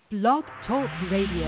Blog Talk Radio.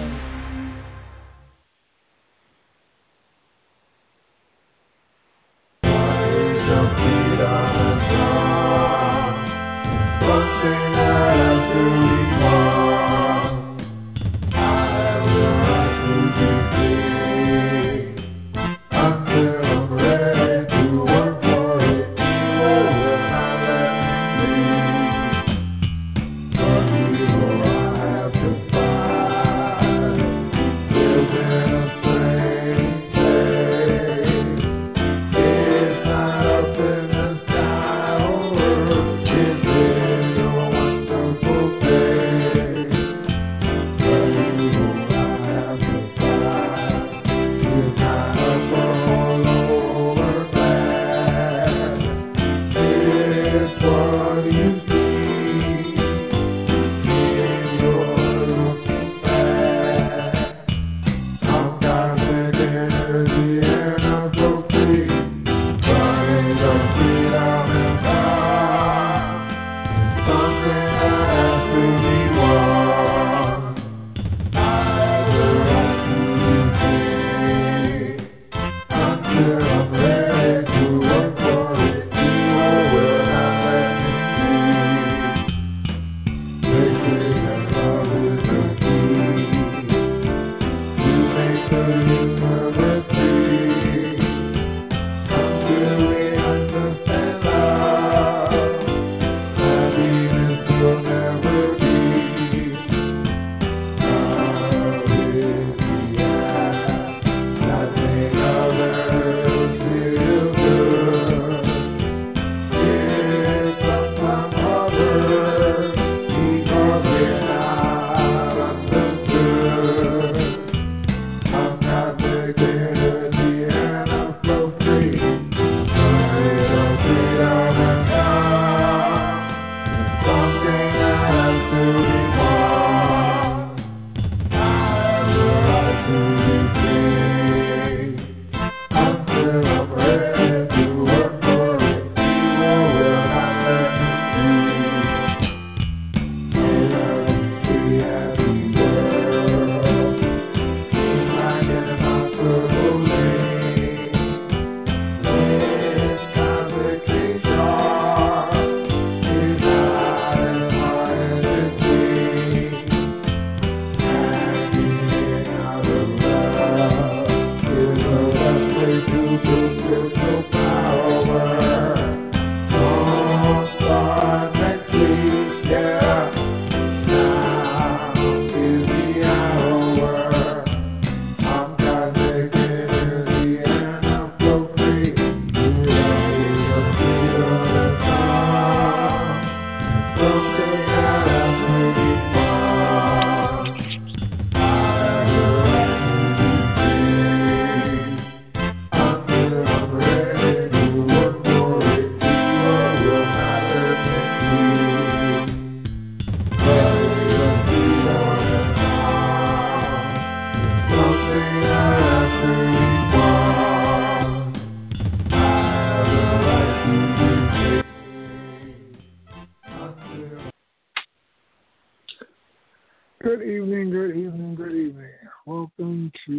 Good evening, good evening, good evening. Welcome to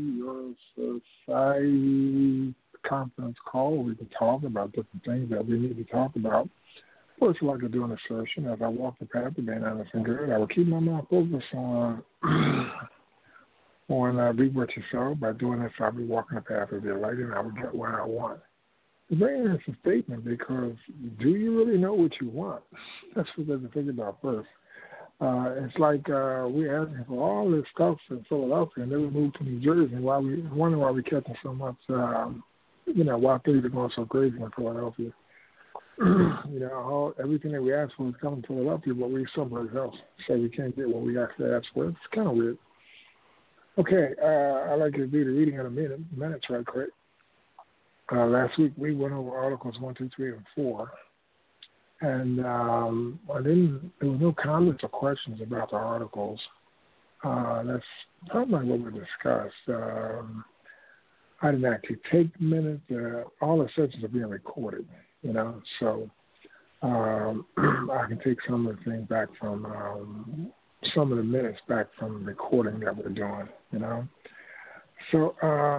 your society conference call. We can talk about different things that we need to talk about. First, like I do an assertion, as I walk the path of being honest and good, I will keep my mouth focused on be what you sow. By doing this, I'll be walking the path of your light, and I will get what I want. It's very interesting statement because do you really know what you want? That's what we have to think about first. It's like we're asking for all this stuff in Philadelphia, and then we moved to New Jersey. Why we wondering why we're catching so much, why things are going so crazy in Philadelphia. Everything that we ask for is coming to Philadelphia, but we're someplace else, so we can't get what we actually asked for. It's kind of weird. Okay, I'd like to do the reading in a minutes right quick. Last week we went over Articles 1, 2, 3, and 4. And there was no comments or questions about the articles. That's probably what we discussed. I didn't actually take minutes. All the sessions are being recorded, so I can take some of the things back from some of the minutes back from the recording that we're doing, you know. So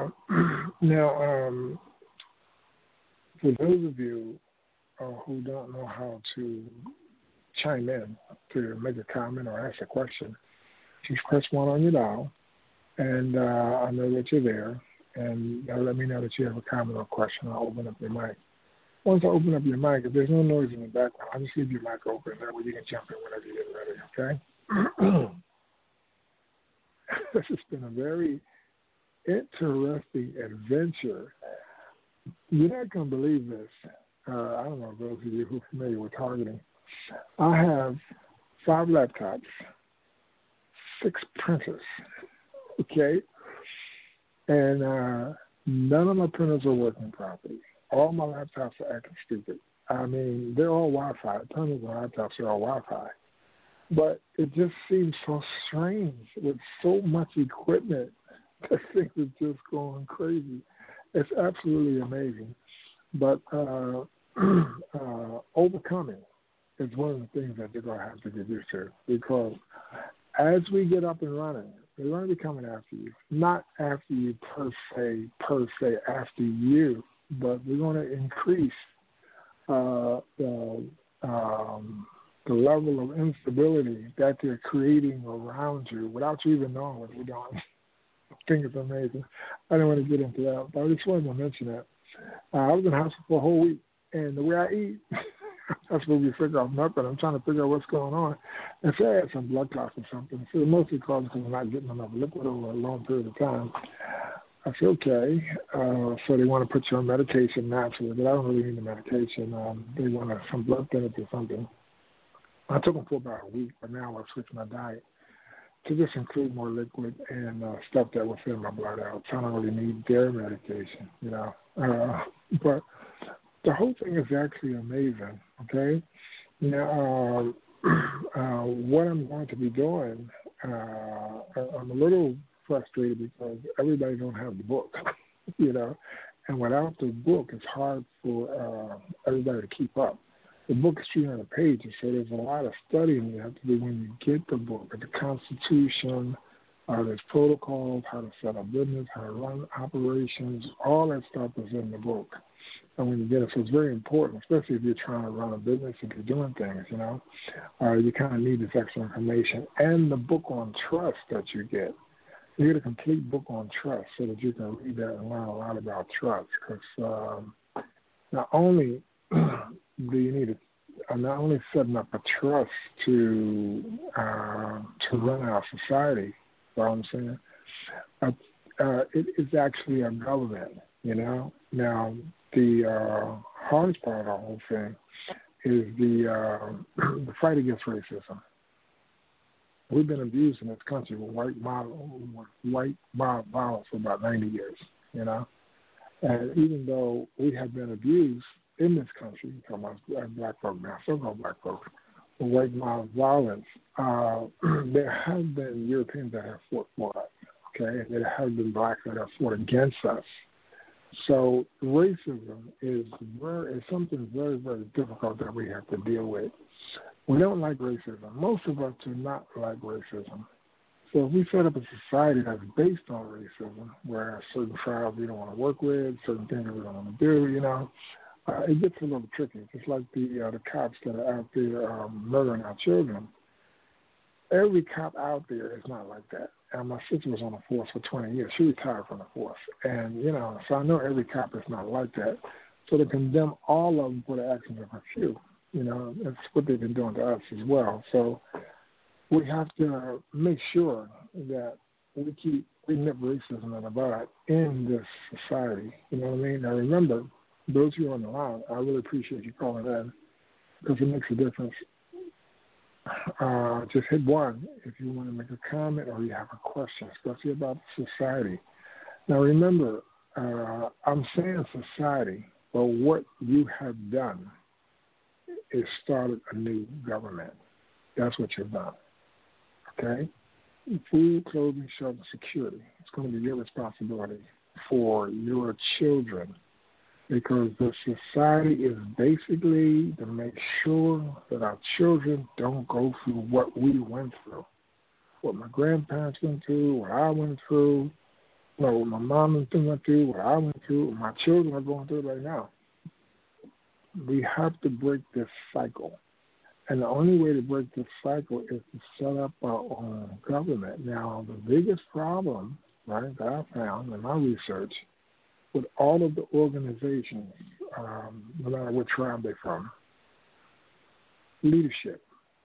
now, for those of you who don't know how to chime in to make a comment or ask a question, just press 1 on your dial, and I know that you're there, and that'll let me know that you have a comment or question. I'll open up your mic. Once I open up your mic, if there's no noise in the background, I'll just leave your mic open. That way you can jump in whenever you get ready, okay? This has been a very interesting adventure. You're not going to believe this. I don't know those of you who are familiar with targeting. I have 5 laptops, 6 printers, okay? And none of my printers are working properly. All my laptops are acting stupid. I mean, they're all Wi-Fi. Printers and laptops are all Wi-Fi. But it just seems so strange with so much equipment that things are just going crazy. It's absolutely amazing. But overcoming is one of the things that you're going to have to get used to, because as we get up and running, they're going to be coming after you. Not after you per se, after you, but we're going to increase the level of instability that they're creating around you without you even knowing what you're doing. I think it's amazing. I don't want to get into that, but I just wanted to mention that. I was in the hospital for a whole week, and the way I eat, I'm supposed to be figure out nothing. I'm trying to figure out what's going on. And so I had some blood clots or something. So mostly caused because I'm not getting enough liquid over a long period of time. I said, okay. So they want to put you on medication naturally, but I don't really need the medication. They want some blood thinners or something. I took them for about a week, but now I've switched my diet to just include more liquid and stuff that will thin my blood out. So I don't really need their medication, you know. But the whole thing is actually amazing, okay? Now, what I'm going to be doing, I'm a little frustrated because everybody don't have the book, you know. And without the book, it's hard for everybody to keep up. The book is 300 pages, so there's a lot of studying you have to do when you get the book. The Constitution, there's protocols, how to set up business, how to run operations, all that stuff is in the book. And when you get it, so it's very important, especially if you're trying to run a business, if you're doing things, you know. You kind of need this extra information. And the book on trust that you get. You get a complete book on trust so that you can read that and learn a lot about trust. Because not only do you need not only setting up a trust to run our society, you know what I'm saying, it is actually a government, you know. Now, the hardest part of the whole thing is the fight against racism. We've been abused in this country with white mob violence for about 90 years, you know. And even though we have been abused in this country, talking about black folk now, so-called black folk, with white mob violence, there have been Europeans that have fought for us, okay? And there have been blacks that have fought against us. So racism is something very, very difficult that we have to deal with. We don't like racism. Most of us do not like racism. So if we set up a society that's based on racism, where certain tribes we don't want to work with, certain things we don't want to do, you know, it gets a little tricky. Just like the cops that are out there murdering our children. Every cop out there is not like that. And my sister was on the force for 20 years. She retired from the force. And, you know, so I know every cop is not like that. So to condemn all of them for the actions of a few, you know, that's what they've been doing to us as well. So we have to make sure that we nip racism in the bud in this society. You know what I mean? Now remember, those of you on the line, I really appreciate you calling in because it makes a difference. Just hit 1 if you want to make a comment or you have a question, especially about society. Now remember, I'm saying society, but what you have done is started a new government. That's what you've done. Okay? Food, clothing, shelter, security. It's going to be your responsibility for your children, because the society is basically to make sure that our children don't go through what we went through. what my grandparents went through, what I went through, what my mom and them went through, what I went through, what my children are going through right now. We have to break this cycle. And the only way to break this cycle is to set up our own government. Now, the biggest problem, right, that I found in my research with all of the organizations, no matter what tribe they're from, leadership.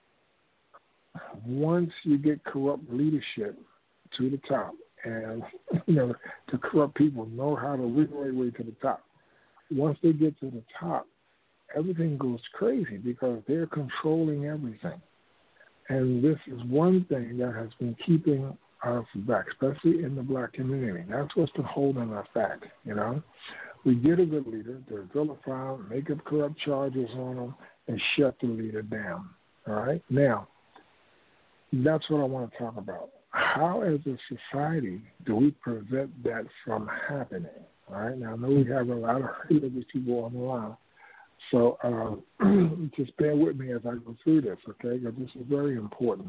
Once you get corrupt leadership to the top, and the corrupt people know how to wiggle their way to the top. Once they get to the top, everything goes crazy because they're controlling everything. And this is one thing that has been keeping us back, especially in the black community. That's what's been holding us back, We get a good leader, they're vilified, make up corrupt charges on them, and shut the leader down. All right? Now, that's what I want to talk about. How, as a society, do we prevent that from happening? All right? Now, I know we have a lot of religious people on the line, so just bear with me as I go through this, okay? Because this is very important.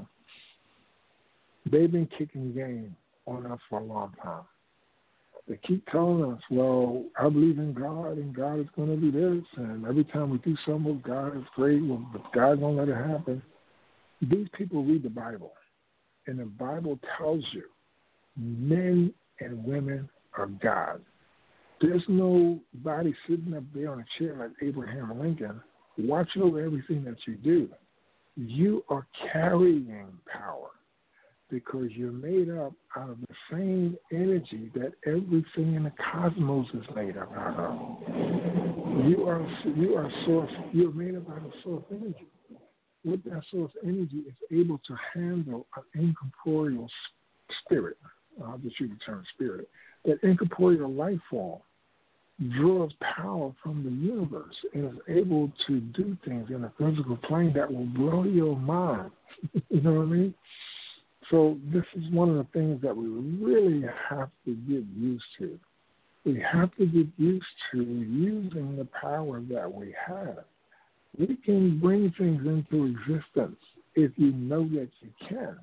They've been kicking game on us for a long time. They keep telling us, well, I believe in God, and God is going to do this, and every time we do something, God is great, well, but God's going to let it happen. These people read the Bible, and the Bible tells you men and women are God. There's nobody sitting up there on a chair like Abraham Lincoln watching over everything that you do. You are carrying power because you're made up out of the same energy that everything in the cosmos is made up out of. You are source. You're made up out of source energy. With that source energy is able to handle an incorporeal spirit. I'll just use the term spirit. That incorporeal life form draws power from the universe and is able to do things in a physical plane that will blow your mind. You know what I mean? So this is one of the things that we really have to get used to. We have to get used to using the power that we have. We can bring things into existence if you know that you can,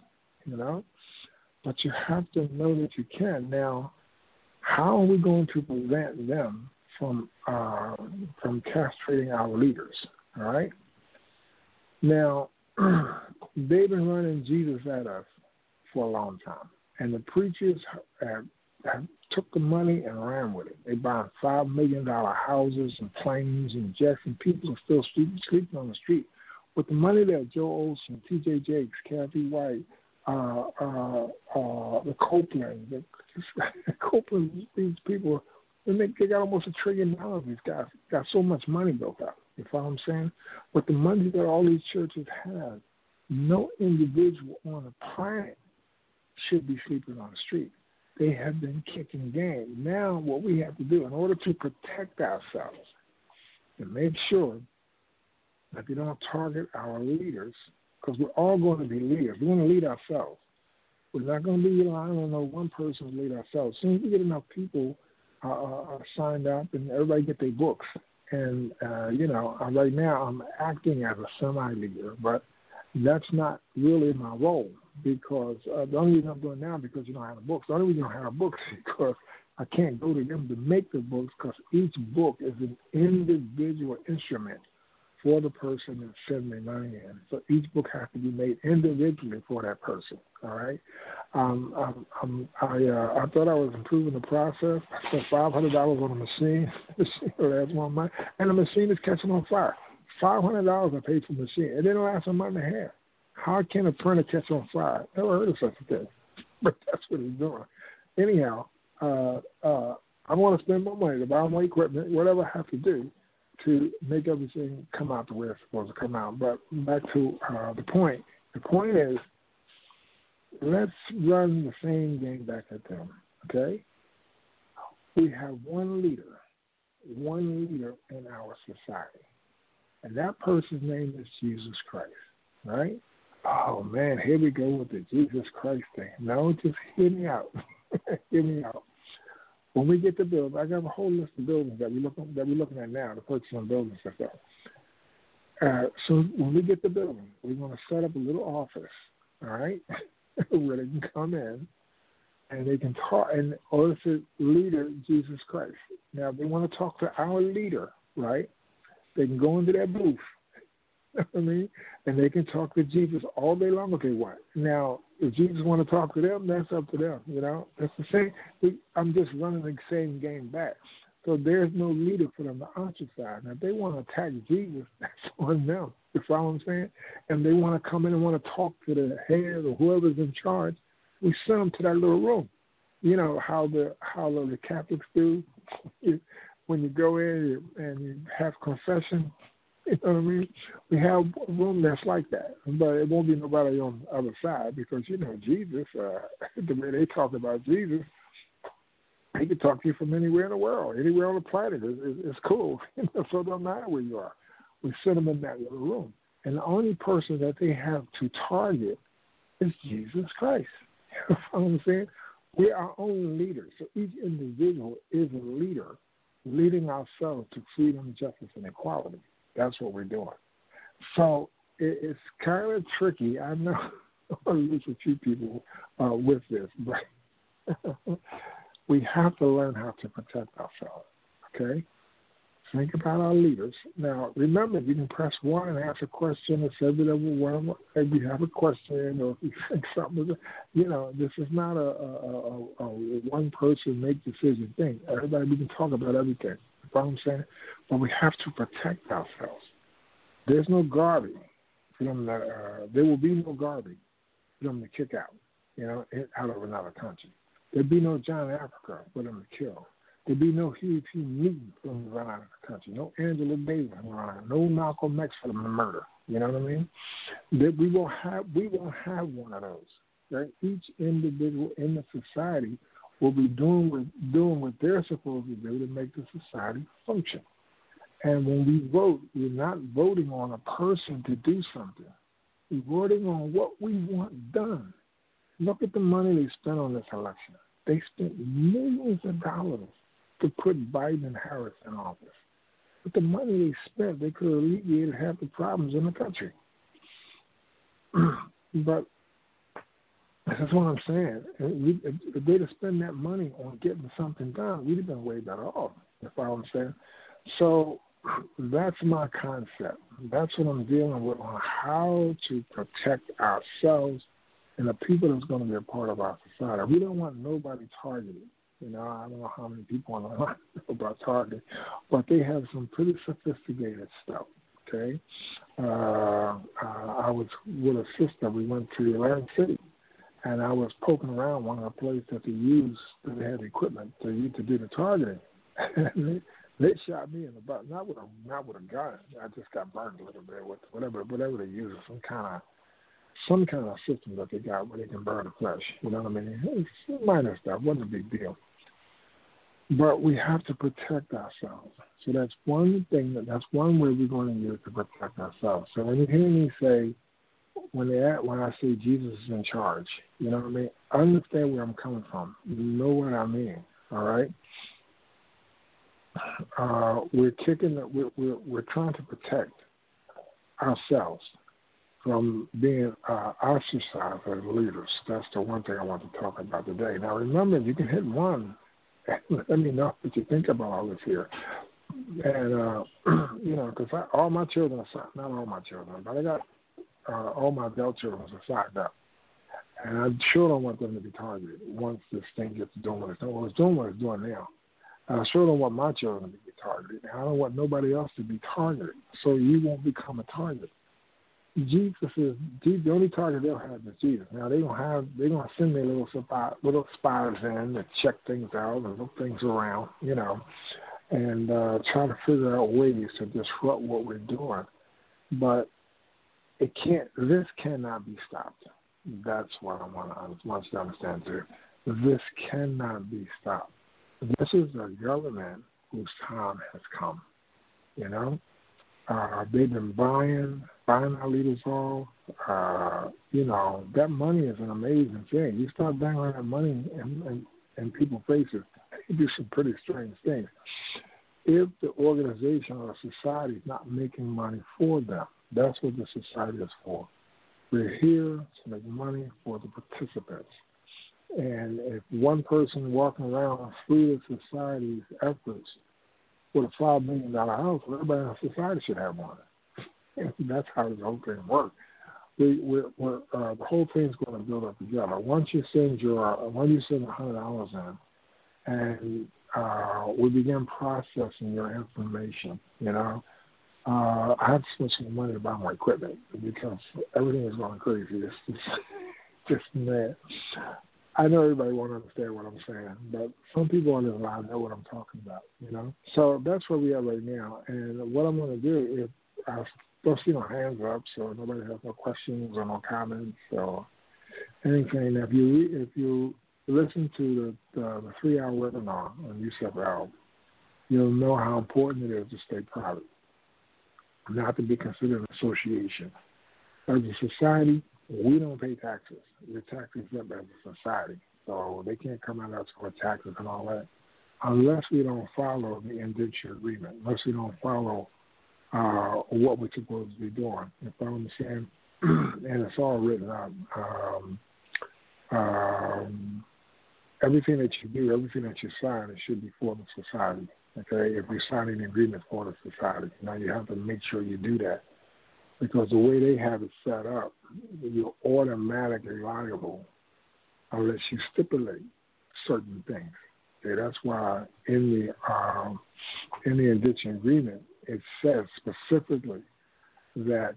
But you have to know that you can. Now, how are we going to prevent them from castrating our leaders, all right? Now, they've been running Jesus at us for a long time, and the preachers have took the money and ran with it. They buying $5 million houses and planes and jets, and people are still sleeping on the street. With the money that Joe Olson, T.J. Jakes, Kathy White, the Copeland, these people, and they got almost $1 trillion. These guys got so much money built up. You follow what I'm saying? With the money that all these churches have, no individual on the planet should be sleeping on the street. They have been kicking game. Now what we have to do in order to protect ourselves and make sure that they don't target our leaders, because we're all going to be leaders. We're going to lead ourselves. We're not going to be relying on no one person to lead ourselves. As soon as we get enough people signed up and everybody get their books, and, right now I'm acting as a semi-leader, but that's not really my role. Because the only reason I'm doing now because you don't have the books. The only reason I don't have books is because I can't go to them to make the books because each book is an individual instrument for the person that's sending their money in. So each book has to be made individually for that person. All right. I thought I was improving the process. I spent $500 on a machine. That's one month, and the machine is catching on fire. $500 I paid for the machine. It didn't last a month and a half. How can a printer catch on fire? Never heard of such a thing, but that's what he's doing. Anyhow, I want to spend more money to buy more equipment, whatever I have to do to make everything come out the way it's supposed to come out. But back to the point. The point is, let's run the same game back at them, okay? We have one leader in our society, and that person's name is Jesus Christ, right? Oh, man, here we go with the Jesus Christ thing. No, just hear me out. Hear me out. When we get the building, I got a whole list of buildings that we're looking at now, the purchase on buildings and stuff. So when we get the building, we're going to set up a little office, all right? where they can come in and they can talk, and or it's a leader, Jesus Christ. Now, if they want to talk to our leader, right, they can go into that booth, you know what I mean, and they can talk to Jesus all day long if they want. Now, if Jesus want to talk to them, that's up to them, you know. That's the same. I'm just running the same game back. So there's no leader for them to ostracize. Now, if they want to attack Jesus, that's on them. You follow what I'm saying? And they want to come in and want to talk to the head or whoever's in charge, we send them to that little room. You know how the Catholics do. When you go in and you have confession, you know what I mean? We have a room that's like that, but it won't be nobody on the other side because, you know, Jesus, the way they talk about Jesus, he can talk to you from anywhere in the world, anywhere on the planet. It's cool. So it doesn't matter where you are. We send them in that little room. And the only person that they have to target is Jesus Christ. You know what I'm saying? We're our own leaders. So each individual is a leader leading ourselves to freedom, justice, and equality. That's what we're doing. So it's kind of tricky. I know I lose a few people with this, but we have to learn how to protect ourselves, okay? Think about our leaders. Now, remember, you can press 1 and ask a question. It's every level one. If you have a question or if you think something, you know, this is not a one-person make decision thing. Everybody, we can talk about everything. You know what I'm saying? But we have to protect ourselves. There's no garbage for them there will be no garbage for them to kick out, you know, out of another country. There'd be no John Africa for them to kill. There'd be no Huey P. Newton for them to run out of the country. No Angela Davis for them to run out. No Malcolm X for them to murder. You know what I mean? We won't have one of those. Right? Each individual in the society will be doing what they're supposed to do to make the society function. And when we vote, we're not voting on a person to do something. We're voting on what we want done. Look at the money they spent on this election. They spent millions of dollars to put Biden and Harris in office. With the money they spent, they could have alleviated half the problems in the country. But that's what I'm saying. If they'd have spent that money on getting something done, we'd have been way better off. You follow what I'm saying? So that's my concept. That's what I'm dealing with on how to protect ourselves and the people that's going to be a part of our society. We don't want nobody targeted. You know, I don't know how many people on the line know about Target, but they have some pretty sophisticated stuff, okay? I was with a sister. We went to Atlantic City, and I was poking around one of the places that they use, that they had equipment to do the targeting. And they shot me in the butt, not with a gun. I just got burned a little bit with whatever they use, some kind of system that they got where they can burn the flesh. You know what I mean? It's minor stuff. Wasn't a big deal. But we have to protect ourselves. So that's one thing. That's one way we're going to use to protect ourselves. So when you hear me say, when I say Jesus is in charge, you know what I mean? Understand where I'm coming from. You know what I mean. All right. We're trying to protect ourselves from being ostracized as leaders. That's the one thing I want to talk about today. Now, remember, you can hit 1 and let me know what you think about all this here. And, you know, because all my children are, not all my children, but I got all my adult children are signed up. And I sure don't want them to be targeted once this thing gets doing what it's doing. Well, it's doing what it's doing now. I sure don't want my children to be targeted. I don't want nobody else to be targeted, so you won't become a target. Jesus is the only target they'll have is Jesus. Now they're gonna send their little spies in to check things out and look things around, you know, and try to figure out ways to disrupt what we're doing. But this cannot be stopped. That's what I want you to understand too. This cannot be stopped. This is a government whose time has come. You know. They've been buying our leaders off. You know, that money is an amazing thing. You start dangling that money in people's faces, they do some pretty strange things. If the organization or society is not making money for them, that's what the society is for. We're here to make money for the participants. And if one person walking around through the society's efforts with a $5 million house, everybody in the society should have one. And that's how the whole thing works. The whole thing's going to build up together. Once you send $100 in, and we begin processing your information, I have to spend some money to buy my equipment because everything is going crazy. It's just mad. I know everybody won't understand what I'm saying, but some people on this line know what I'm talking about, So that's where we are right now. And what I'm going to do is I'll see my hands up so nobody has no questions or no comments or anything. If you listen to the 3-hour webinar on USFL, you'll know how important it is to stay private, not to be considered an association. As a society, we don't pay taxes. We're tax exempt as a society, so they can't come at us for taxes and all that unless we don't follow the indenture agreement, unless we don't follow what we're supposed to be doing. If I understand, and it's all written out. Everything that you do, everything that you sign, it should be for the society. Okay, if you're signing an agreement for the society, you have to make sure you do that. Because the way they have it set up, you're automatically liable unless you stipulate certain things. Okay, that's why in the indenture agreement it says specifically that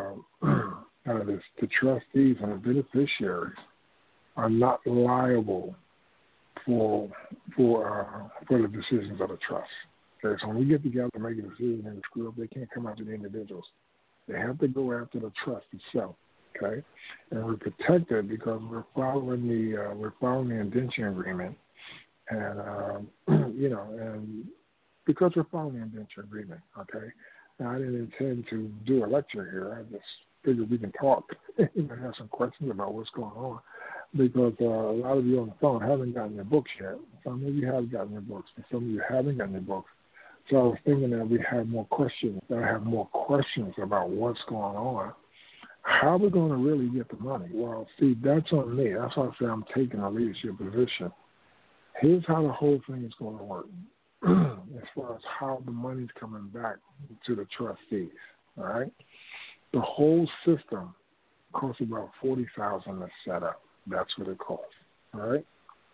the trustees and the beneficiaries are not liable for the decisions of the trust. Okay, so when we get together and make a decision in the group, they can't come after the individuals. They have to go after the trust itself, okay? And we're protected because we're following the indenture agreement, and and because we're following the indenture agreement, okay. Now I didn't intend to do a lecture here. I just figured we can talk and have some questions about what's going on, because a lot of you on the phone haven't gotten your books yet. Some of you have gotten your books, but some of you haven't gotten your books. So I was thinking that we have more questions, that I have more questions about what's going on. How are we going to really get the money? Well, see, that's on me. That's why I say I'm taking a leadership position. Here's how the whole thing is going to work as far as how the money's coming back to the trustees, all right? The whole system costs about $40,000 to set up. That's what it costs, all right?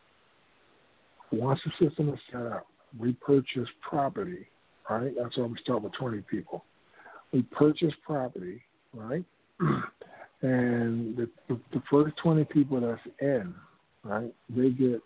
Once the system is set up, we purchase property, right? That's why we start with 20 people. We purchase property, right? And the first 20 people that's in, right, they get,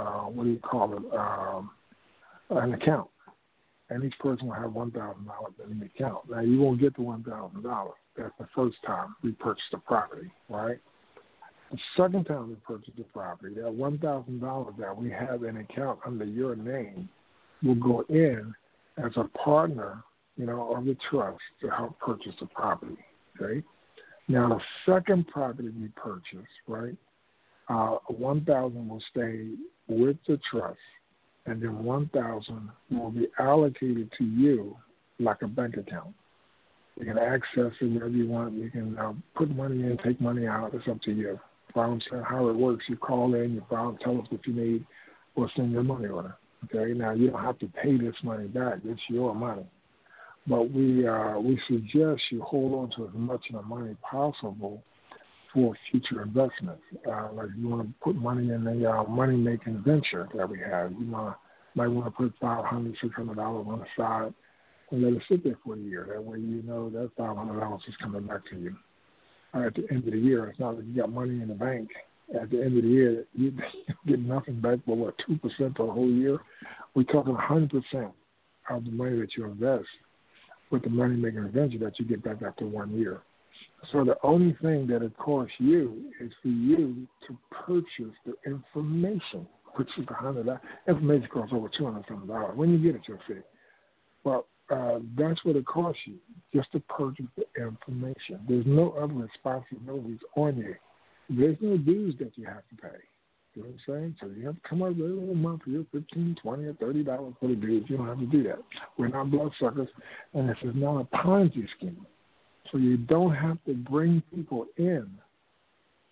an account. And each person will have $1,000 in the account. Now, you won't get the $1,000. That's the first time we purchase the property, right? The second time we purchase the property, that $1,000 that we have in account under your name will go in as a partner, of the trust to help purchase the property, okay? Now, the second property we purchase, right, $1,000 will stay with the trust, and then $1,000 will be allocated to you like a bank account. You can access it whenever you want. You can put money in, take money out. It's up to you. If I understand how it works, you call in, you file, tell us what you need, we'll send your money order. Okay, now you don't have to pay this money back. It's your money. But we suggest you hold on to as much of the money possible for future investments. Like you want to put money in the money-making venture that we have. You might want to put $500, $600 on the side and let it sit there for a year. That way you know that $500 is coming back to you. At the end of the year, it's not like you got money in the bank. At the end of the year, you get nothing back but, 2% for the whole year? We're talking 100% of the money that you invest with the money-making venture that you get back after 1 year. So the only thing that it costs you is for you to purchase the information, which is $100. Information costs over $200. When you get it, you'll see. Well, that's what it costs you, just to purchase the information. There's no other responsibilities on you. There's no dues that you have to pay. You know what I'm saying? So you have to come up with a month for your $15, $20, or $30 for the dues. You don't have to do that. We're not bloodsuckers, and this is not a Ponzi scheme. So you don't have to bring people in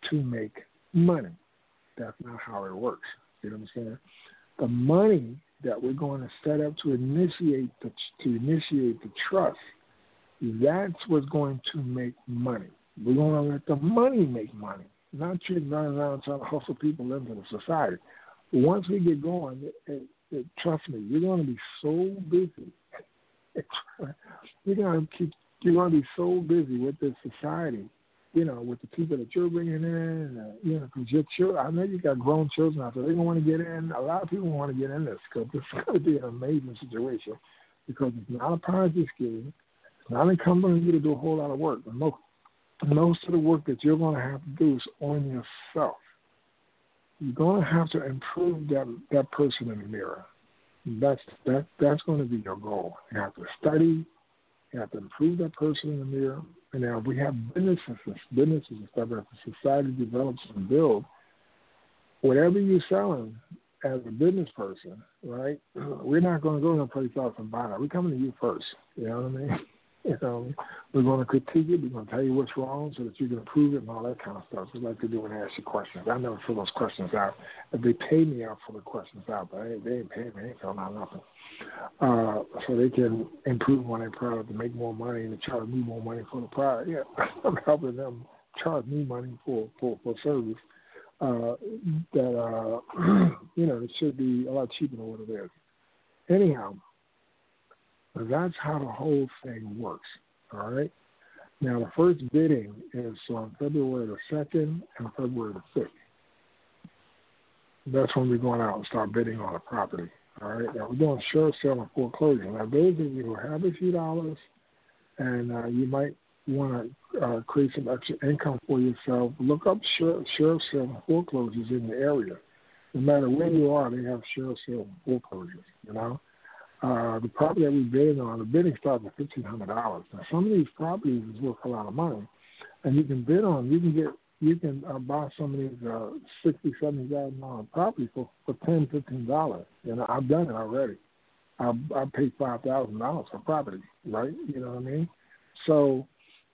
to make money. That's not how it works. You know what I'm saying? The money that we're going to set up to initiate the trust, that's what's going to make money. We're going to let the money make money, not you running around trying to hustle people into the society. Once we get going, trust me, you're going to be so busy. You're going to be so busy with this society, with the people that you're bringing in, because your children, I know you got grown children out there. They're going to want to get in. A lot of people want to get in this because it's going to be an amazing situation because it's not a Ponzi scheme. It's not incumbent on you to do a whole lot of work. Most of the work that you're going to have to do is on yourself. You're going to have to improve that person in the mirror. That's going to be your goal. You have to study. You have to improve that person in the mirror. And now we have businesses and stuff as the society develops and builds. Whatever you're selling as a business person, right? We're not going to go to a place else and buy that. We're coming to you first. You know what I mean? We're going to critique it. We're going to tell you what's wrong so that you can improve it and all that kind of stuff. We like to do when they ask you questions. I never fill those questions out. If they pay me out for the questions out, but they ain't paying me. They ain't filling out nothing. So they can improve on their product to make more money and to charge me more money for the product. Yeah, I'm helping them charge me money for service that, it should be a lot cheaper than what it is. Anyhow, that's how the whole thing works, all right? Now, the first bidding is on February the 2nd and February the 5th. That's when we're going out and start bidding on the property, all right? Now, we're doing short sale and foreclosure. Now, those of you who have a few dollars and you might want to create some extra income for yourself, look up short sale and foreclosures in the area. No matter where you are, they have short sale and foreclosures, The property that we bid on, the bidding starts at $1,500. Now, some of these properties is worth a lot of money, and you can bid on. You can buy some of these $60,000, $70,000 properties for $10, $15. I've done it already. I paid $5,000 for property, right? You know what I mean? So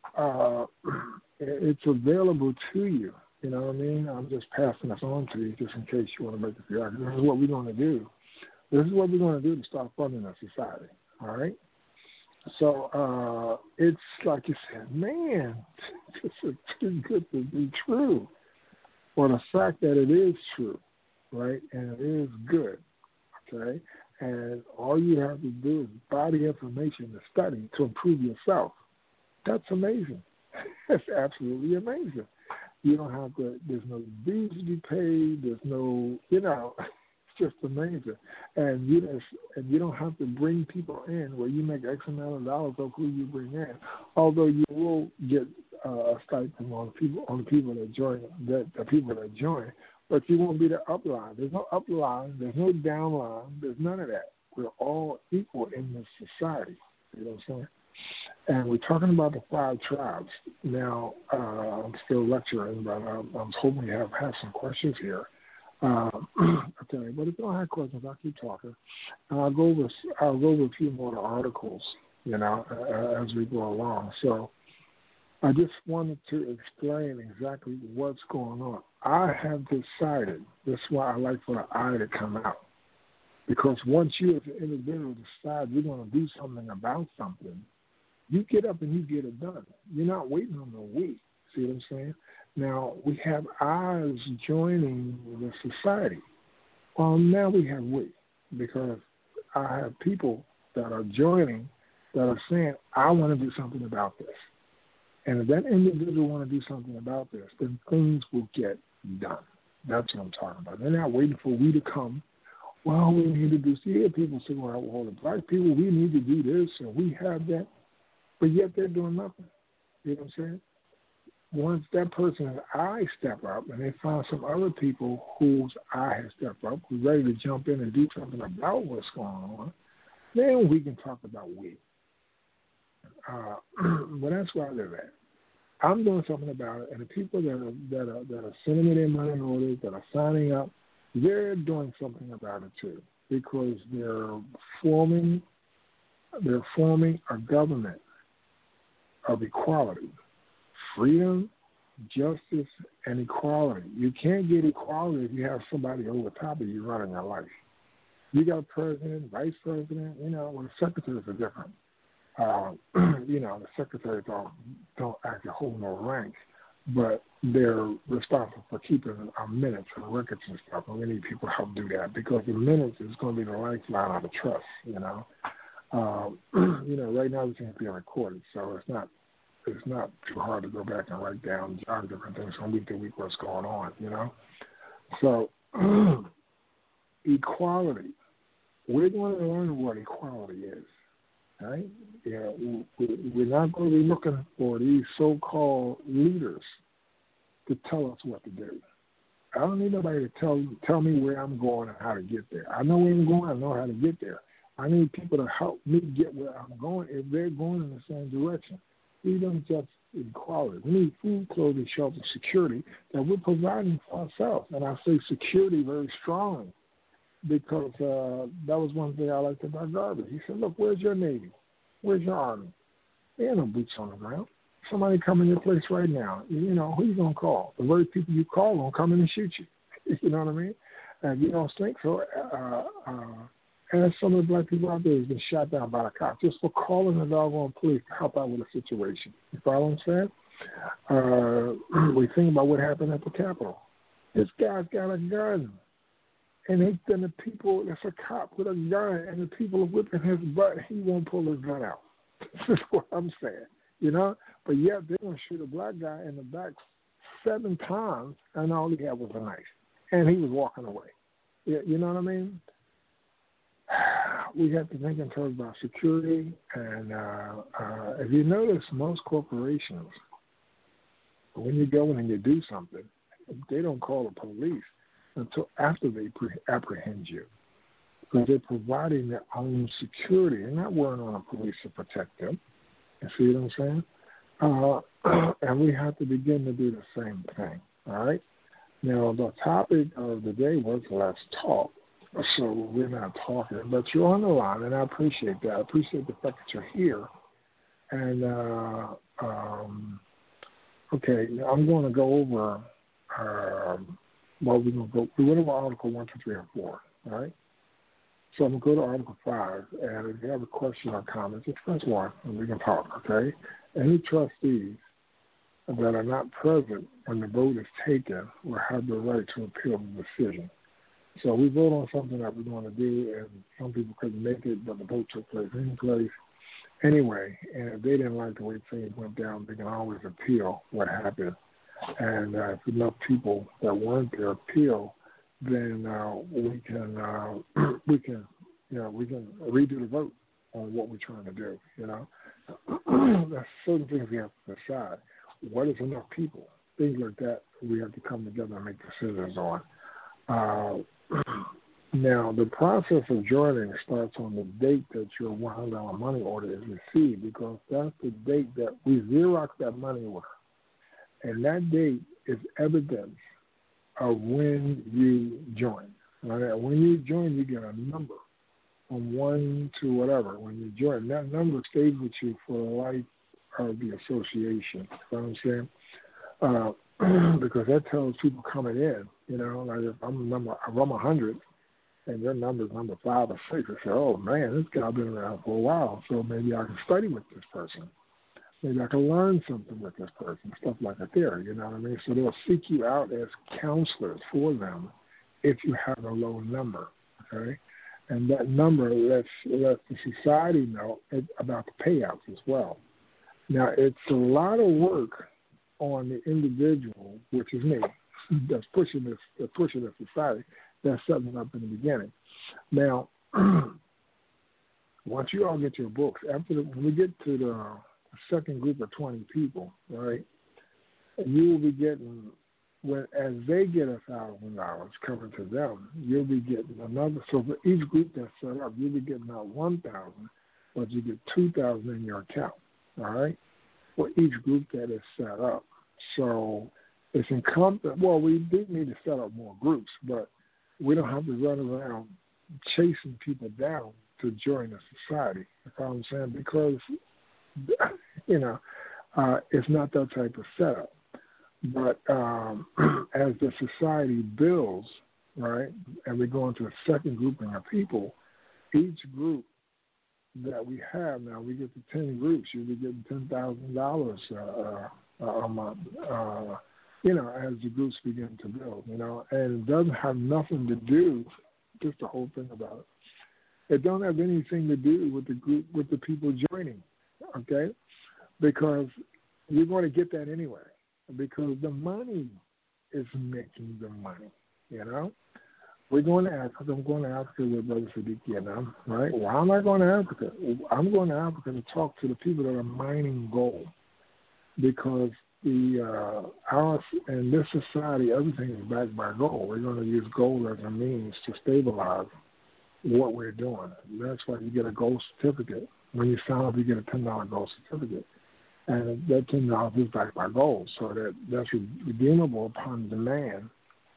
it's available to you. You know what I mean? I'm just passing this on to you just in case you want to make a few arguments. This is what we're going to do. This is what we're going to do to start funding our society, all right? So it's like you said, man, this is too good to be true. Or the fact that it is true, right, and it is good, okay? And all you have to do is buy the information to study to improve yourself. That's amazing. That's absolutely amazing. You don't have to, there's no dues to be paid, there's no, just amazing. And you don't have to bring people in where you make X amount of dollars of who you bring in. Although you will get a stipend on the people that join, but you won't be the upline. There's no upline, there's no downline, there's none of that. We're all equal in this society. You know what I'm saying? And we're talking about the 5 tribes. Now, I'm still lecturing, but I'm hoping you have some questions here. Okay, but if you don't have questions, I'll keep talking. And I'll go over a few more articles, as we go along. So I just wanted to explain exactly what's going on. I have decided, that's why I like for the I to come out. Because once you as an individual decide you're going to do something about something, you get up and you get it done. You're not waiting on the we. See what I'm saying? Now, we have I's joining the society. Well, now we have we, because I have people that are joining that are saying, I want to do something about this. And if that individual want to do something about this, then things will get done. That's what I'm talking about. They're not waiting for we to come. Well, we need to do, see, people say, well, the black people, we need to do this, and we have that. But yet they're doing nothing. You know what I'm saying? Once that person's eye step up and they find some other people whose eye has stepped up, who's ready to jump in and do something about what's going on, then we can talk about we. But that's where I live at. I'm doing something about it, and the people that are sending me their money orders, that are signing up, they're doing something about it too, because they're forming a government of equality, freedom, justice, and equality. You can't get equality if you have somebody over top of you running your life. You got president, vice president, well, the secretaries are different. The secretaries don't actually hold no rank, but they're responsible for keeping our minutes and records and stuff, and we need people to help do that because the minutes is going to be the lifeline of the trust, right now everything's being recorded, so it's not too hard to go back and write down jot different things from week to week what's going on, So equality. We're going to learn what equality is, right? We're not going to be looking for these so-called leaders to tell us what to do. I don't need nobody to tell me where I'm going and how to get there. I know where I'm going. I know how to get there. I need people to help me get where I'm going if they're going in the same direction. We don't just equality. We need food, clothing, shelter, security that we're providing for ourselves. And I say security very strongly because that was one thing I liked about Garvey. He said, look, where's your Navy? Where's your Army? There ain't no boots on the ground. Somebody come in your place right now. Who you going to call? The very people you call going to come in and shoot you. You know what I mean? And you don't think so. And some of the black people out there has been shot down by the cops just for calling the doggone police to help out with a situation. You follow what I'm saying? We think about what happened at the Capitol. This guy's got a gun. And the people, that's a cop with a gun, and the people are whipping his butt. He won't pull his gun out. This is what I'm saying, But yet they're going to shoot a black guy in the back 7 times, and all he had was a knife. And he was walking away. You know what I mean? We have to think in terms about security. And if you notice, most corporations, when you go in and you do something, they don't call the police until after they apprehend you. Because they're providing their own security. They're not worrying on the police to protect them. You see what I'm saying? And we have to begin to do the same thing. All right? Now, the topic of the day was let's talk. So we're not talking, but you're on the line, and I appreciate that. I appreciate the fact that you're here. And, okay, I'm going to go over, we went over Article 1, 2, 3, and 4, all right? So I'm going to go to Article 5, and if you have a question or comment, just press 1, and we can talk, okay? Any trustees that are not present when the vote is taken will have the right to appeal the decision. So we vote on something that we're going to do, and some people couldn't make it, but the vote took place anyway. And if they didn't like the way things went down, they can always appeal what happened. And if enough people that weren't there appeal, then we can redo the vote on what we're trying to do. There's certain things we have to decide. What is enough people? Things like that we have to come together and make decisions on. Now, the process of joining starts on the date that your $100 money order is received, because that's the date that we Xerox that money order. And that date is evidence of when you join. Right? When you join, you get a number from 1 to whatever. When you join, that number stays with you for the life of the association. You know what I'm saying? Because that tells people coming in, like if I'm 100 and your number's number 5 or 6, I say, oh man, this guy's been around for a while, so maybe I can study with this person. Maybe I can learn something with this person, stuff like that there, you know what I mean? So they'll seek you out as counselors for them if you have a low number, okay? And that number lets the society know about the payouts as well. Now, it's a lot of work on the individual, which is me, that's pushing this society, that's setting it up in the beginning. Now, once you all get your books, when we get to the second group of 20 people, right, you will be getting, as they get $1,000 coming to them, you'll be getting another. So for each group that's set up, you'll be getting out $1,000, but you get $2,000 in your account, all right, for each group that is set up. So it's incumbent. Well, we do need to set up more groups, but we don't have to run around chasing people down to join the society. You know what I'm saying? Because, it's not that type of setup. But as the society builds, right, and we go into a second grouping of people, each group that we have now, we get to 10 groups, you'll be getting $10,000 a month, as the groups begin to build, and it doesn't have nothing to do, just the whole thing about it. It don't have anything to do with the group, with the people joining, okay? Because you're going to get that anyway, because the money is making the money, We're going to Africa. I'm going to Africa with Brother Sadiq Yanam, right? Why am I going to Africa? I'm going to Africa to talk to the people that are mining gold, because in this society, everything is backed by gold. We're going to use gold as a means to stabilize what we're doing. That's why you get a gold certificate. When you sign up, you get a $10 gold certificate. And that $10 is backed by gold, so that's redeemable upon demand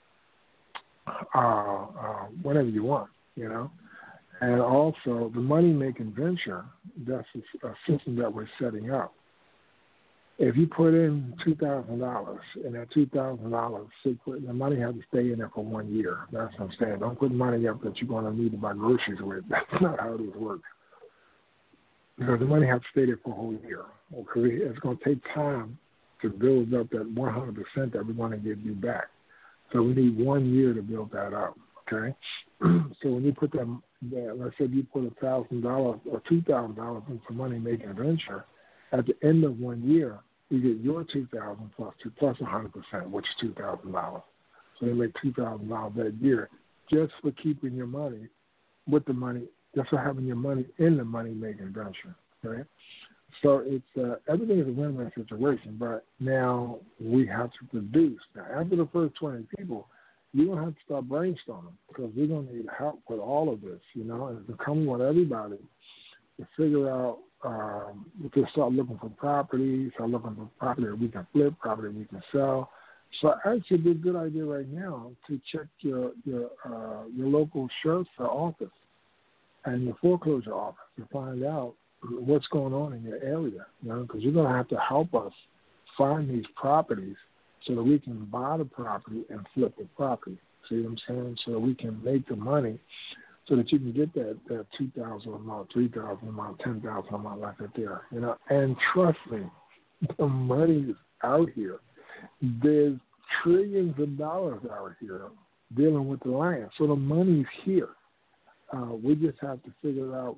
whenever you want, And also the money-making venture, that's a system that we're setting up. If you put in $2,000, and that $2,000, the money has to stay in there for 1 year. That's what I'm saying. Don't put money up that you're going to need to buy groceries with. That's not how it works. Because the money has to stay there for a whole year. Okay? It's going to take time to build up that 100% that we want to give you back. So we need 1 year to build that up, okay? So when you put that, let's say you put $1,000 or $2,000 into money-making venture, at the end of 1 year, you get your $2,000 plus 100%, which is $2,000. So you make $2,000 that year just for keeping your money with the money, just for having your money in the money-making venture, right? So it's everything is a win-win situation, but now we have to produce. Now, after the first 20 people, you're going to have to start brainstorming, because we're going to need help with all of this, and it's incumbent on everybody to figure out, to start looking for property, that we can flip, property we can sell. So actually, it'd be a good idea right now to check your local sheriff's office and your foreclosure office to find out what's going on in your area, because you're going to have to help us find these properties so that we can buy the property and flip the property. See what I'm saying? So that we can make the money so that you can get that $2,000 a month, $3,000 a month, $10,000 a month like that there, And trust me, the money is out here. There's trillions of dollars out here dealing with the land. So the money's here. We just have to figure out.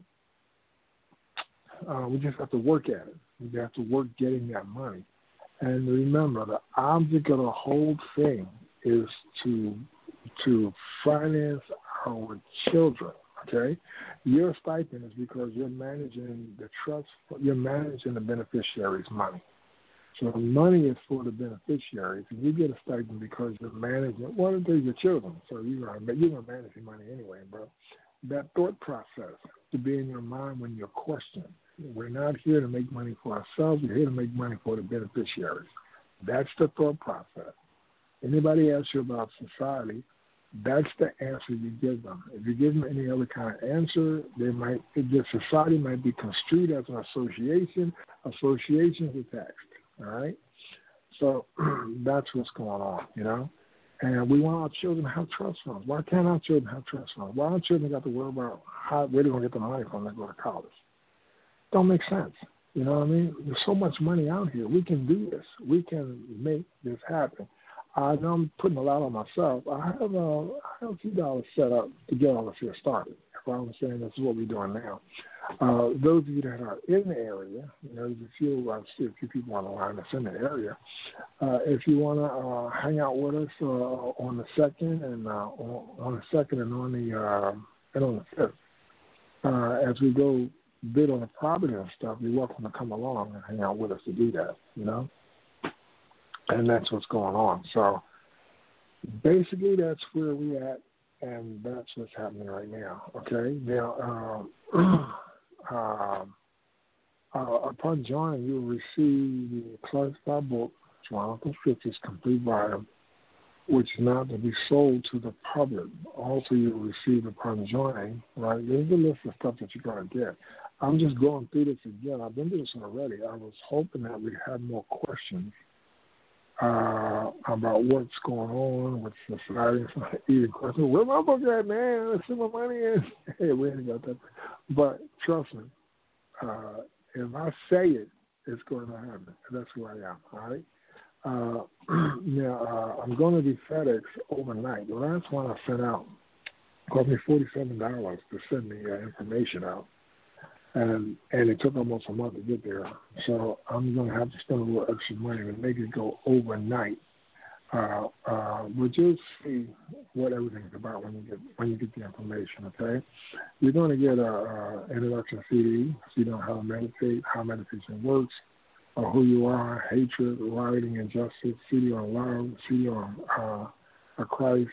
We just have to work at it. We have to work getting that money. And remember, the object of the whole thing is to finance our children, okay? Your stipend is because you're managing the trust, you're managing the beneficiaries' money. So the money is for the beneficiaries, and you get a stipend because you're managing, well, they're your children, so you're going to manage your money anyway, bro. That thought process to be in your mind when you're questioning. We're not here to make money for ourselves. We're here to make money for the beneficiaries. That's the thought process. Anybody asks you about society, that's the answer you give them. If you give them any other kind of answer, the society might be construed as an association. Associations are taxed, all right? So that's what's going on, And we want our children to have trust funds. Why can't our children have trust funds? Why our children got to worry about where they're going to get the money from to go to college? Don't make sense. You know what I mean? There's so much money out here. We can do this. We can make this happen. I know I'm putting a lot on myself. I have a few dollars set up to get all this here started. If I understand, this is what we're doing now. Those of you that are in the area, there's a few people on the line that's in the area. If you want to hang out with us on the 2nd and on the 5th, as we go bid on the property and stuff, you're welcome to come along and hang out with us to do that, And that's what's going on. So basically that's where we're at, and that's what's happening right now, okay? Now, upon joining, you will receive the classified book, Jonathan Scriptures Complete Volume, which is now to be sold to the public. Also, you will receive upon joining, right? There's a list of stuff that you're going to get. I'm just going through this again. I've been through this already. I was hoping that we'd have more questions about what's going on with society. Even question, where my book at, man? Let's see my money in. Hey, we ain't got that. But trust me, if I say it, it's going to happen. That's who I am, all right? Now, I'm going to do FedEx overnight. The last one I sent out cost me $47 to send the information out. And it took almost a month to get there. So I'm going to have to spend a little extra money to make it go overnight. But you'll see what everything's about when you get the information, okay? You're going to get an introduction CD, so you know how to meditate, how meditation works, who you are, hatred, rioting, injustice, CD on love, CD on a Christ,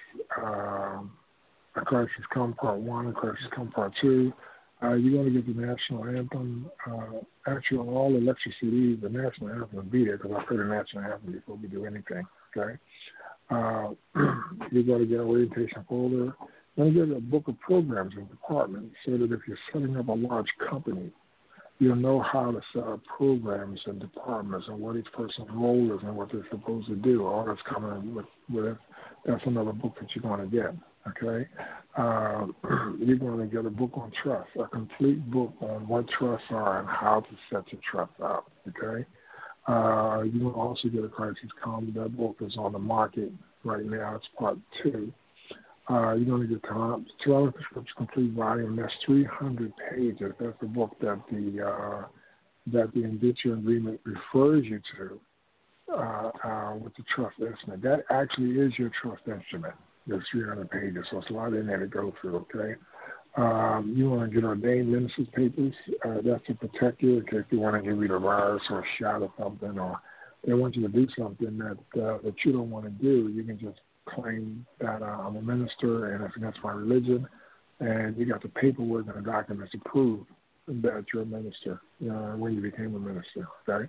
a Christ Has Come Part 1, a Christ Has Come Part 2. You're going to get the national anthem. Actually, on all the lecture CDs, the national anthem will be there because I play the national anthem before we do anything, okay? You're going to get an orientation folder. You're going to get a book of programs and departments so that if you're setting up a large company, you'll know how to set up programs and departments and what each person's role is and what they're supposed to do. All that's coming with it. That's another book that you're going to get, okay? You're going to get a book on trust, a complete book on what trusts are and how to set your trust up, okay? You will also get a Christ Has Come. That book is on the market right now. It's part 2. You're going to get Toronto Prescription Complete Volume. That's 300 pages. That's the book that the indemnity agreement refers you to with the trust estimate. That actually is your trust instrument. There's 300 pages, so it's a lot in there to go through, okay? You want to get ordained minister's papers. That's to protect you in case they want to give you the virus or a shot or something, or they want you to do something that you don't want to do. You can just claim that I'm a minister and it's against my religion, and you got the paperwork and the documents to prove that you're a minister when you became a minister, okay?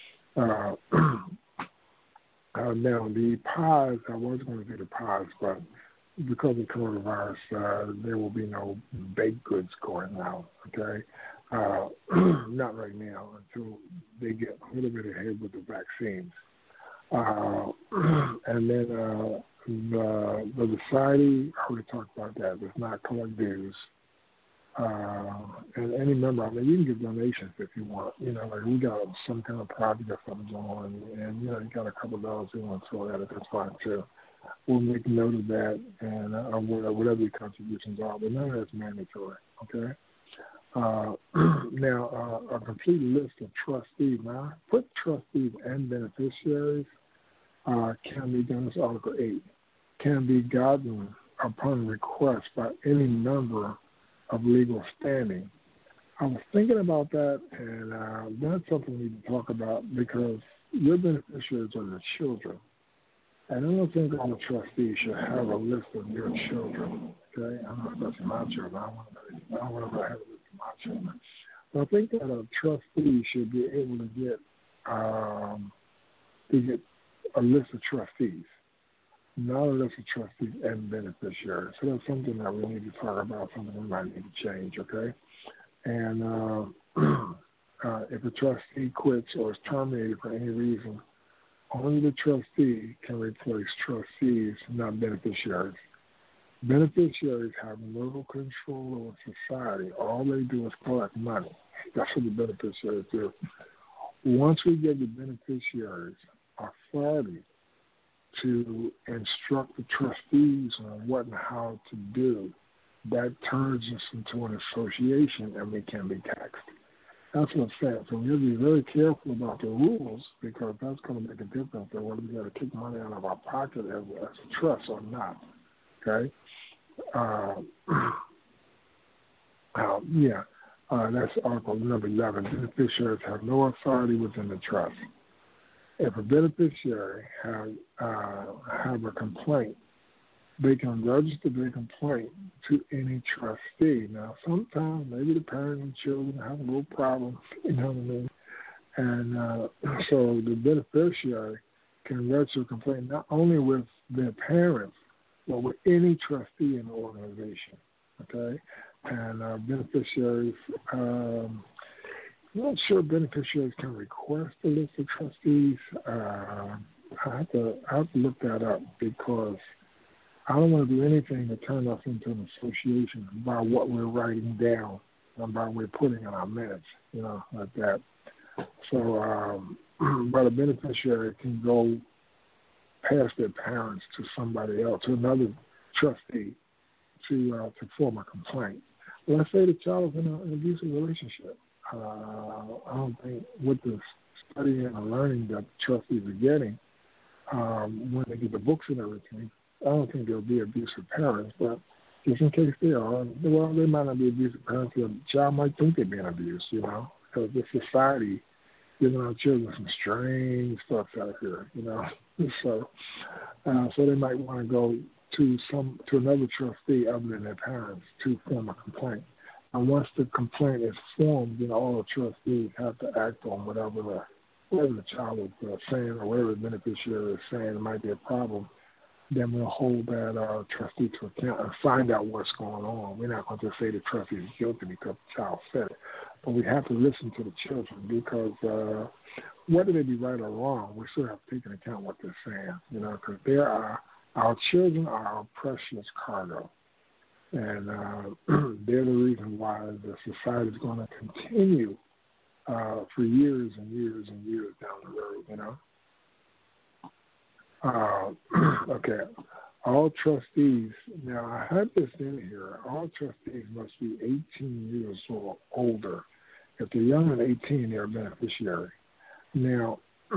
Now, the pods, I was going to do the pods, but because of coronavirus, there will be no baked goods going out, okay? Not right now until they get a little bit ahead with the vaccines. And then the society, I already talked about that, does not collect dues. And any member, I mean, you can give donations if you want. Like we got some kind of project or something going on, and, you got a couple of dollars you want to throw at it, that's fine too. We'll make note of that, and whatever your contributions are, but none of that's mandatory, okay? Now, a complete list of trustees. Now, I put trustees and beneficiaries can be done as Article 8, can be gotten upon request by any member of legal standing. I was thinking about that, and that's something we need to talk about because your beneficiaries are your children. And I don't think all the trustees should have a list of your children, okay? I don't know if that's my children. I don't want to have a list of my children. But I think that a trustee should be able to get a list of trustees, not a list of trustees and beneficiaries. So that's something that we need to talk about, something we might need to change, okay? And if a trustee quits or is terminated for any reason, only the trustee can replace trustees, not beneficiaries. Beneficiaries have no control over society. All they do is collect money. That's what the beneficiaries do. Once we give the beneficiaries authority to instruct the trustees on what and how to do, that turns us into an association and we can be taxed. That's what's sad. So we have to be very careful about the rules because that's going to make a difference on whether we got to take money out of our pocket as a trust or not. Okay? That's Article number 11. Beneficiaries have no authority within the trust. If a beneficiary have a complaint, they can register their complaint to any trustee. Now, sometimes maybe the parents and children have a little problem, you know what I mean? And so the beneficiary can register a complaint not only with their parents, but with any trustee in the organization, okay? And beneficiaries, I'm not sure beneficiaries can request a list of trustees. I have to look that up because I don't want to do anything to turn us into an association by what we're writing down and by what we're putting in our minutes, like that. So, but a beneficiary can go past their parents to somebody else, to another trustee, to form a complaint. Let's say the child is in an abusive relationship. I don't think with the studying and learning that the trustees are getting, when they get the books and everything, I don't think there'll be abusive parents, but just in case they are, well, they might not be abusive parents. The child might think they're being abused, because the society giving our children some strange stuff out here, So, so they might want to go to another trustee other than their parents to form a complaint. And once the complaint is formed, all the trustees have to act on whatever the child is saying or whatever the beneficiary is saying might be a problem. Then we'll hold that trustee to account and find out what's going on. We're not going to say the trustee is guilty because the child said it. But we have to listen to the children because whether they be right or wrong, we still have to take into account what they're saying, because our children are our precious cargo. And they're the reason why the society is going to continue for years and years and years down the road, Okay. All trustees, now I have this in here, all trustees must be 18 years or older. If they're younger than 18, they're a beneficiary. Now,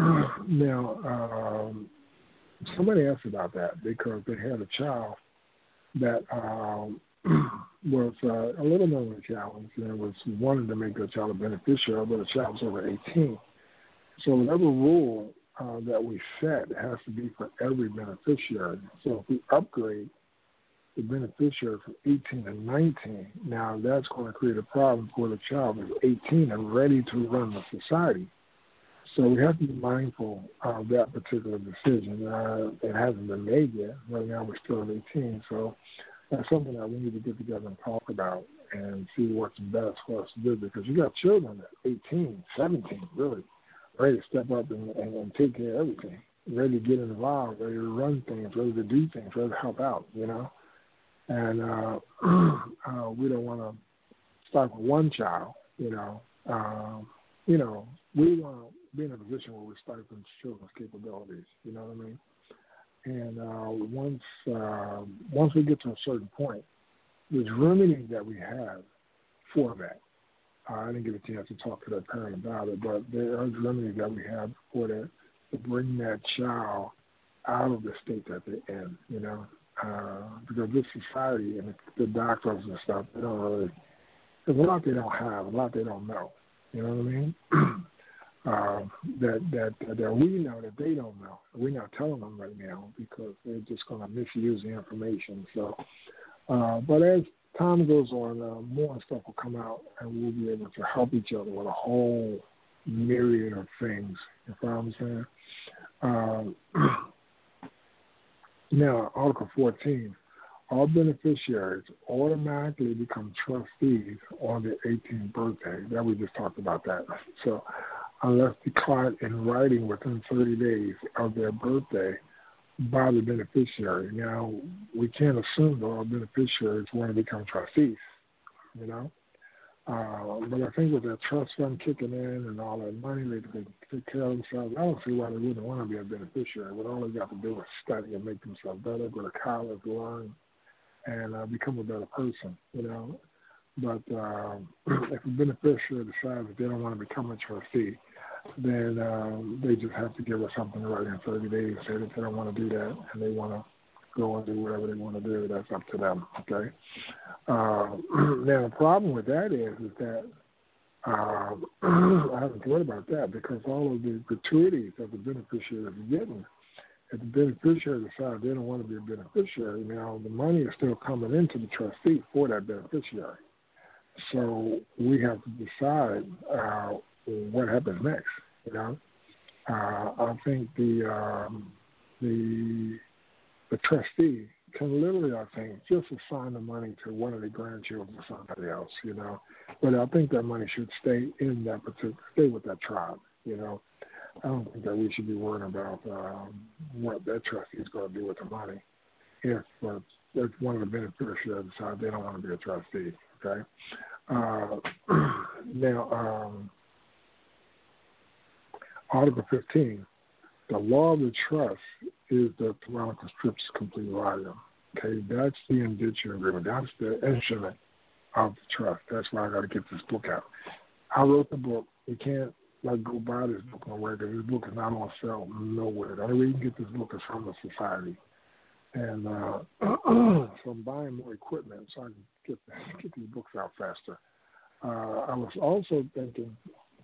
somebody asked about that because they had a child that was a little bit of a challenge and was wanting to make the child a beneficiary, but the child was over 18. So whatever rule that we set has to be for every beneficiary. So if we upgrade the beneficiary from 18 to 19, now that's going to create a problem for the child who's 18 and ready to run the society. So we have to be mindful of that particular decision. It hasn't been made yet. Right now we're still at 18, so that's something that we need to get together and talk about and see what's best for us to do because you got children at 18, 17, really, ready to step up and take care of everything, ready to get involved, ready to run things, ready to do things, ready to help out, And we don't want to start with one child, We want to be in a position where we start from children's capabilities, you know what I mean? And once we get to a certain point, there's remedies that we have for that. I didn't get a chance to talk to that parent about it, but there are remedies that we have for that to bring that child out of the state that they're in, because this society and the doctors and stuff, they don't really, there's a lot they don't have, a lot they don't know, you know what I mean? That we know that they don't know. We're not telling them right now because they're just going to misuse the information. So, but as time goes on, more stuff will come out, and we'll be able to help each other with a whole myriad of things. You know what I'm saying? Now, Article 14, all beneficiaries automatically become trustees on their 18th birthday. That we just talked about that. So, unless declared in writing within 30 days of their birthday by the beneficiary. Now, we can't assume that all beneficiaries want to become trustees, But I think with that trust fund kicking in and all that money, they can take care of themselves. I don't see why they wouldn't want to be a beneficiary. What all they got to do is study and make themselves better, go to college, learn, and become a better person, But if a beneficiary decides that they don't want to become a trustee, then they just have to give us something to write in 30 days, say that they don't want to do that, and they want to go and do whatever they want to do. That's up to them, okay? Now, the problem with that is that I haven't thought about that because all of the gratuities that the beneficiary is getting, if the beneficiary decides they don't want to be a beneficiary, now the money is still coming into the trustee for that beneficiary. So we have to decide what happens next. I think the trustee can literally, I think, just assign the money to one of the grandchildren or somebody else. But I think that money should stay in that particular, stay with that tribe. I don't think that we should be worrying about what that trustee is going to do with the money if one of the beneficiaries decides they don't want to be a trustee. Okay. Now, Article 15, the law of the trust is the tyrannical strips complete volume. Okay, that's the indenture agreement. That's the instrument of the trust. That's why I got to get this book out. I wrote the book. You can't go buy this book nowhere because this book is not on sale nowhere. The only way you can get this book is from the society. And so I'm buying more equipment so I can get these books out faster. I was also thinking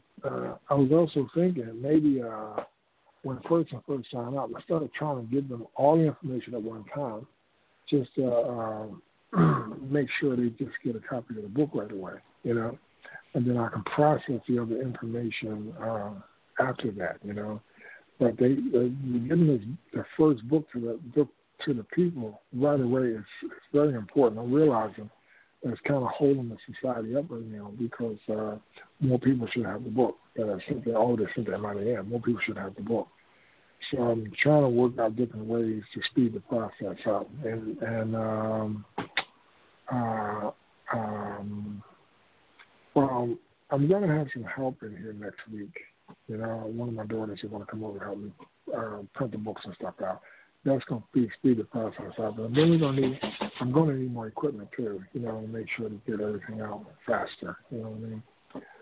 maybe when a person first signed up, instead of trying to give them all the information at one time, just make sure they just get a copy of the book right away, and then I can process the other information after that, But they giving the first book to the people right away is very important. I'm realizing that it's kind of holding the society up right now because more people should have the book. They sent their money in. More people should have the book. So I'm trying to work out different ways to speed the process up. Well, I'm going to have some help in here next week. One of my daughters is going to come over and help me print the books and stuff out. That's going to speed the process up. And then I'm going to need more equipment too, to make sure to get everything out faster. You know what I mean?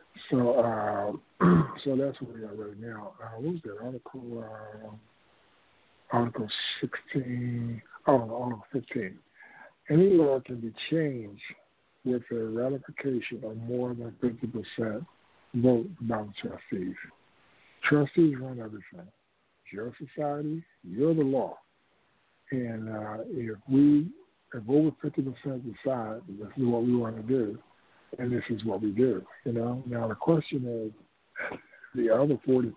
So that's where we are right now. What was that Article 16? Article 15. Any law can be changed with a ratification of more than 50% vote by the trustees. Trustees run everything. It's your society. You're the law. And if over 50% decide this is what we want to do, and this is what we do, Now the question is, the other 40%,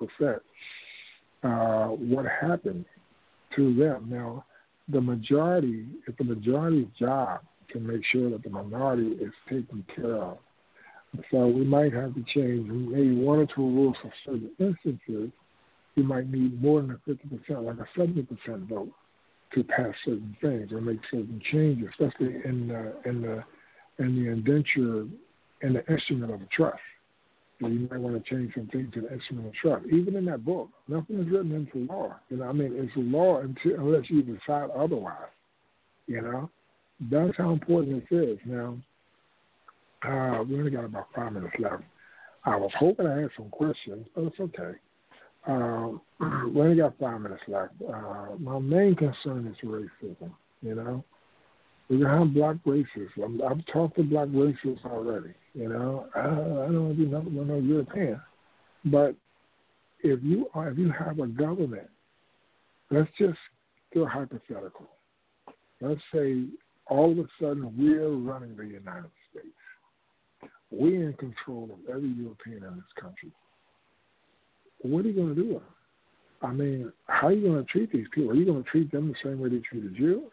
what happened to them? Now, if the majority's job to make sure that the minority is taken care of. So we might have to change maybe one or two rules for certain instances. You might need more than a 50%, like a 70% vote, to pass certain things or make certain changes, especially in the indenture and the instrument of the trust. So you might want to change some things to the instrument of trust. Even in that book, nothing is written into law. It's a law unless you decide otherwise. That's how important this is. Now, we only got about 5 minutes left. I was hoping I had some questions, but it's okay. We only got 5 minutes left. My main concern is racism. We're going to have black racists. I've talked to black racists already. I don't want to do nothing with no European. But if you have a government, let's just do a hypothetical. Let's say all of a sudden we're running the United States. We're in control of every European in this country. What are you going to do with them? How are you going to treat these people? Are you going to treat them the same way they treated you?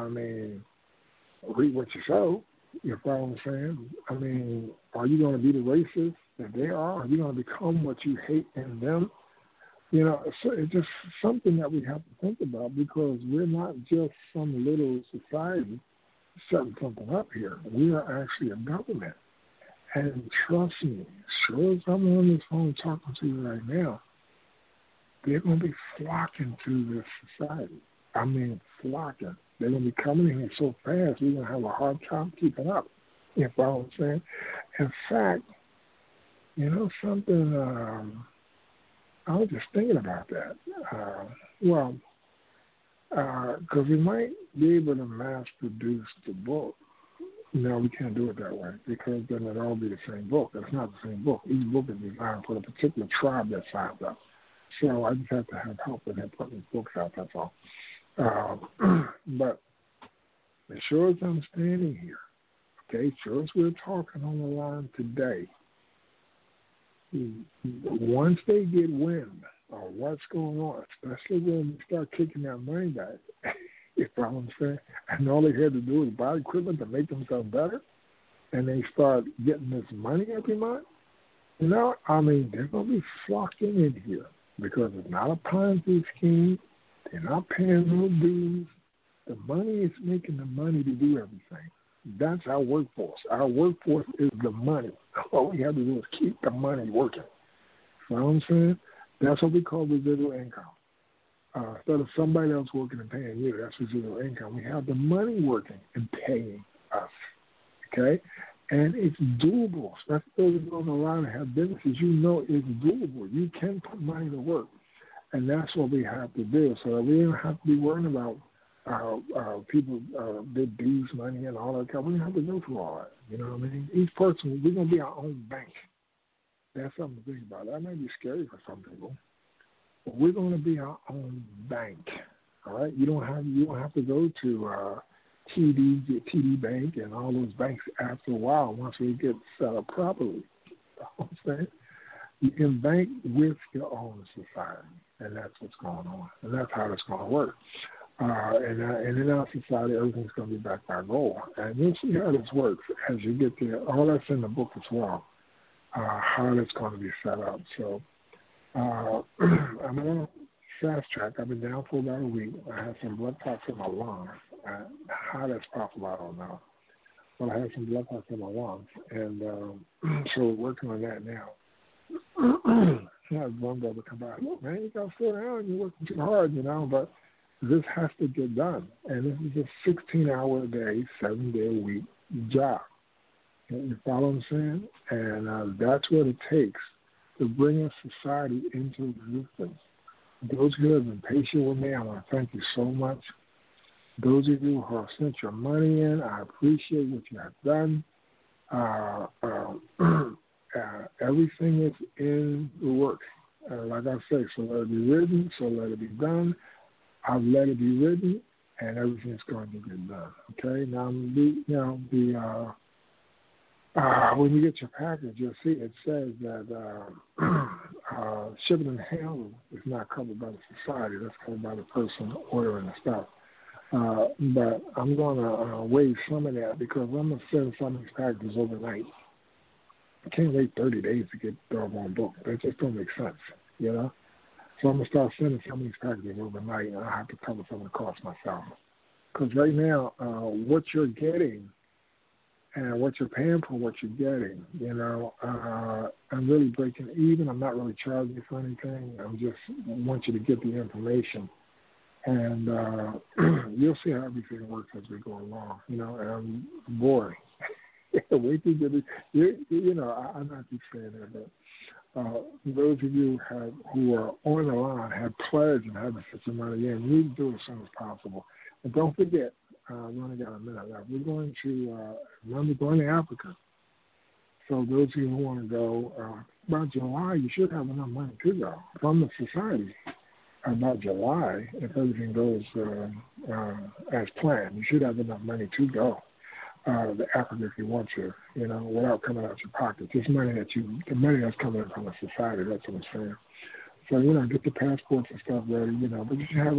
Read what you sow, you follow what I'm saying? Are you going to be the racist that they are? Are you going to become what you hate in them? It's just something that we have to think about because we're not just some little society setting something up here. We are actually a government. And trust me, sure as I'm on this phone talking to you right now, they're going to be flocking to this society. Flocking. They're going to be coming in here so fast, we're going to have a hard time keeping up. You follow what I'm saying? In fact, something, I was just thinking about that. Because we might be able to mass produce the book. No, we can't do it that way because then it'll all be the same book. It's not the same book. Each book is designed for a particular tribe that signs up. So I just have to have help with that putting these books out, that's all. But as sure as I'm standing here, okay, sure as we're talking on the line today, once they get wind of what's going on, especially when we start kicking that money back, you follow what I'm saying? And all they had to do is buy equipment to make themselves better, and they start getting this money every month, they're going to be flocking in here. because it's not a Ponzi scheme. They're not paying no dues. The money is making the money to do everything. That's our workforce. Our workforce is the money. All we have to do is keep the money working. You know what I'm saying? That's what we call residual income. Instead of somebody else working and paying you, that's residual income. We have the money working and paying us. Okay? And it's doable. Especially those who go online and have businesses, you know it's doable. You can put money to work. And that's what we have to do. So that we don't have to be worrying about people, their dues money and all that kind. We don't have to go through all that. You know what I mean? Each person, we're going to be our own bank. That's something to think about. That might be scary for some people. But we're going to be our own bank. All right? You don't have to go to TD Bank and all those banks after a while once we get set up properly. You know what I'm saying? You can bank with your own society, and that's what's going on, and that's how it's going to work. And in our society, everything's going to be backed by gold. And you'll see how this works as you get there. All that's in the book as well, how that's going to be set up. So I'm on a fast track. I've been down for about a week. I had some blood clots in my lungs. How that's possible, I don't know. But I had some blood clots in my lungs. And so we're working on that now. I had one brother come by, look, man, you got to slow down. You're working too hard, you know, but this has to get done. And this is a 16-hour-a-day, 7-day-a-week job. You follow what I'm saying? And that's what it takes to bring a society into existence. Those who have been patient with me, I want to thank you so much. Those of you who have sent your money in, I appreciate what you have done. Everything is in the works. Like I say, so let it be written, so let it be done. I've let it be written, and everything's going to get done. Okay? Now, when you get your package, you'll see it says that shipping and handling is not covered by the society. That's covered by the person ordering the stuff. But I'm going to waive some of that because I'm going to send some of these packages overnight. I can't wait 30 days to get the doggone book. That just don't make sense, you know? So I'm going to start sending some of these packages overnight, and I have to cover some of the costs myself. Because right now, what you're getting and what you're paying for what you're getting, you know, I'm really breaking even. I'm not really charging you for anything. I just want you to get the information. And you'll see how everything works as we go along, you know. And boy, wait till you know, I'm not keep saying that, but those of you who are on the line have pledged and have to put some money in. You need to do it as soon as possible. And don't forget, we only got a minute left. We're going to Africa. So those of you who want to go, by July, you should have enough money to go from the society. About July, if everything goes as planned, you should have enough money to go to Africa if you want to, you know, without coming out your pocket. Just the money that's coming in from the society, that's what I'm saying. So, you know, get the passports and stuff ready, you know, but you should have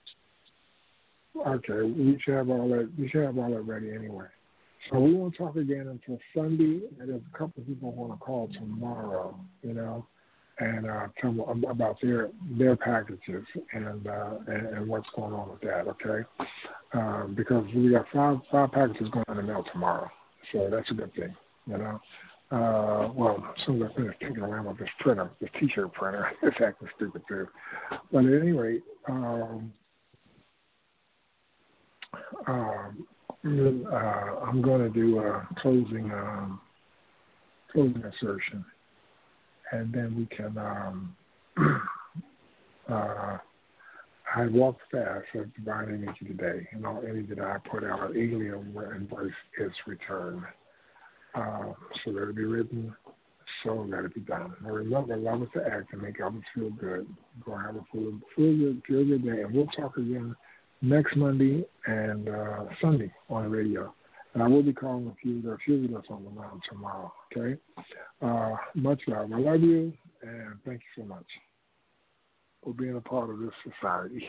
we should have all that ready anyway. So we won't talk again until Sunday, and there's a couple of people who want to call tomorrow, you know, and tell them about their packages and what's going on with that, okay? Because we got five packages going in the mail tomorrow, so that's a good thing, you know. Well, as soon as I finish tinkering around with this printer, this T-shirt printer, it's acting stupid too. But at any rate, I'm going to do a closing assertion. And then we can, I walk fast as divine energy today, and all energy that I put out, eagerly embrace its return. So let it be written, so let it be done. Now remember, love is to act and make others feel good. Go have a feel good day. And we'll talk again next Monday and Sunday on the radio. And I will be calling a few of us on the line tomorrow, okay? Much love. I love you, and thank you so much for being a part of this society.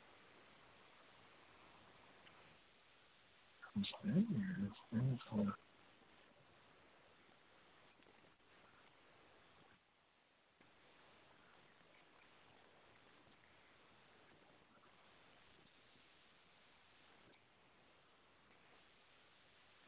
I'm standing here.